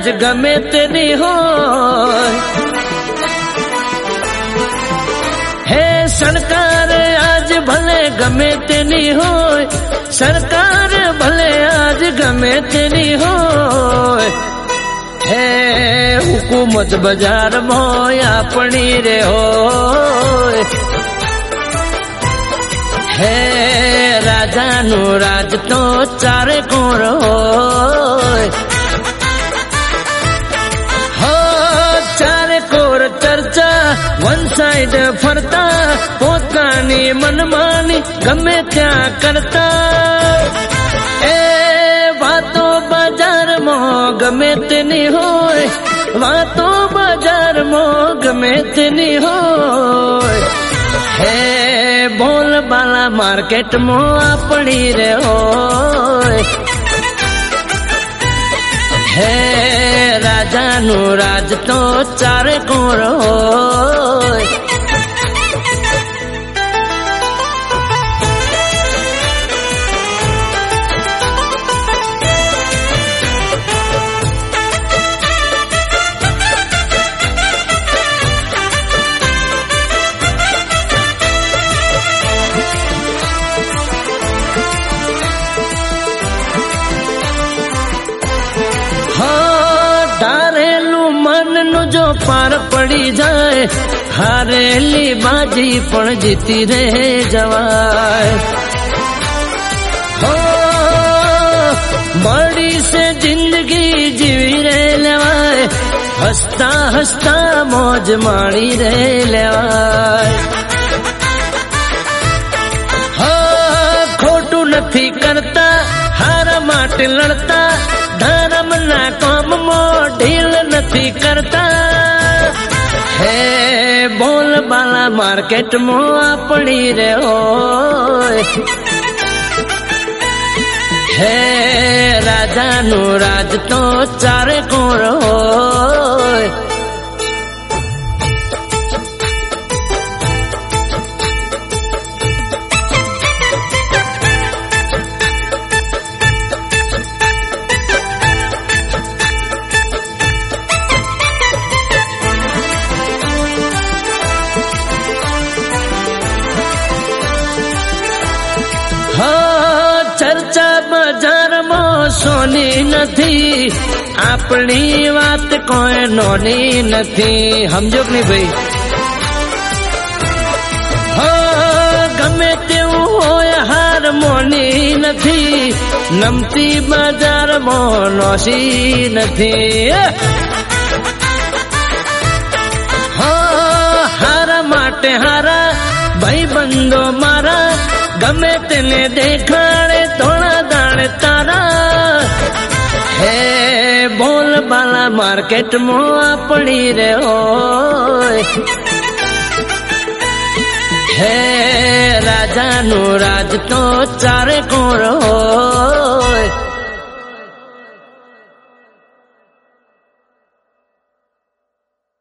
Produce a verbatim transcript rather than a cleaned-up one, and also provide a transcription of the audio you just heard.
आज गमे तेनी हो हे सरकार आज भले गमे तेनी हो सरकार भले आज गमे तेनी हो हे हुकूमत बाजार में अपनी रे हो हे राजा नु राज तो चारे कोर हो चारे कोर चर्चा वन साइड फरता पोतानी मनमानी गमे क्या करता ए वातो बाजार में गमे तेनी हो वातो बाजार में गमे तेनी हो हे बोल बाला मार्केट में अपनी रे हो हे राजा नु राज तो चारे कोर हो जो पार पड़ी जाए हारेली बाजी पण जीती रे जवाए हो बड़ी से जिंदगी जीवी रे लेवाए हंसता हंसता मौज माणी रे लेवाए हो खोटू नहीं करता हार माटे लड़ता धर्म ना काम मो ढील नहीं करता हे बोल बाला मार्केट में अपनी रे हो हे राजा नु राज तो चारे कोर हो चर्चा बाजार में सोनी नहीं अपनी बात कोई नोनी नहीं समझो नहीं भाई हो गमे तेऊ हो हार मोनी नहीं नमती बाजार में नौसी नहीं हो हारा माटे हारा भाई बंदो मारा गमे तेने देखाड़े थोड़ा दाने तारा हे बोल बाला मार्केट में अपनी रे हो हे राजा नु राज तो चारे कोर हो